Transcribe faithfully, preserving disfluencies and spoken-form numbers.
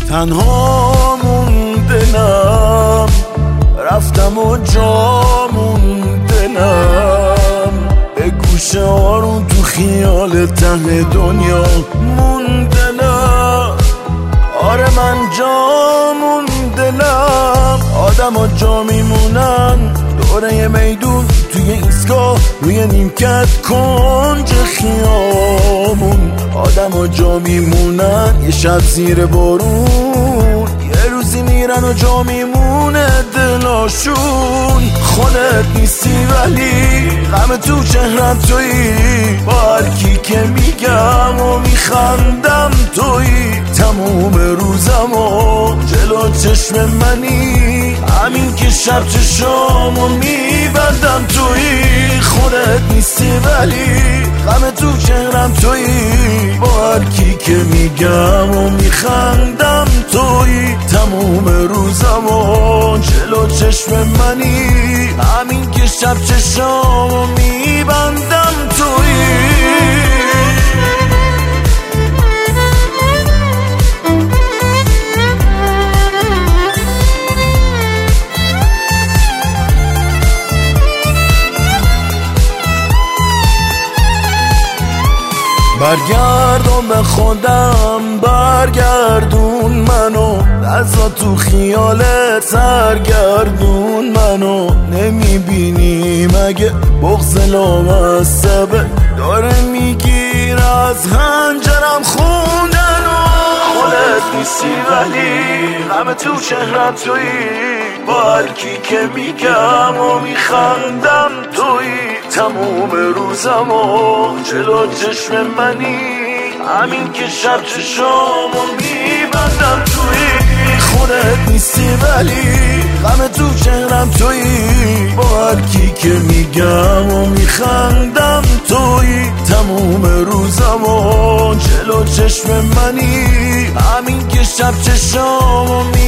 تنها موندنم، رفتم و جا موندنم، به گوشه آروم تو خیال ته دنیا موندنم. آره من جا موندنم، آدم ها جا میمونن دوره میدون، توی ایستگاه روی نیمکت کنج خیامون. آدم ها جا میمونن یه شب زیر بارون، یه روزی میرن و جا میمونه دلاشون. خودت نیستی ولی غم تو چهرم تویی، با هر کی که میگم و میخندم تویی. تموم روزم و جلو چشم منی، همین که شب چشامو میبندم تویی. خودت نیستی ولی غم تو چهرم تویی، با هر کی که میگم و میخندم تویی. تموم روزم و جلو چشم منی، همین که شب چشامو میبندم تویی. برگردون به خودم، برگردون منو، دستا تو خیالت سرگردون منو. نمیبینی مگه بغض لامصبه داره میگیر از خنجرم خوندنو. خودت نیستی ولی غم تو چهرم تویی، با هر کی که میگم و میخندم تویی. تموم روزم و جلو چشم منی، همین که شب چشامو میبندم تویی. خودت نیستی ولی غم تو چهرم تویی، با هر کی که میگم و میخندم تویی. تموم روزم و جلو چشم منی، همین که شب چشامو میبندم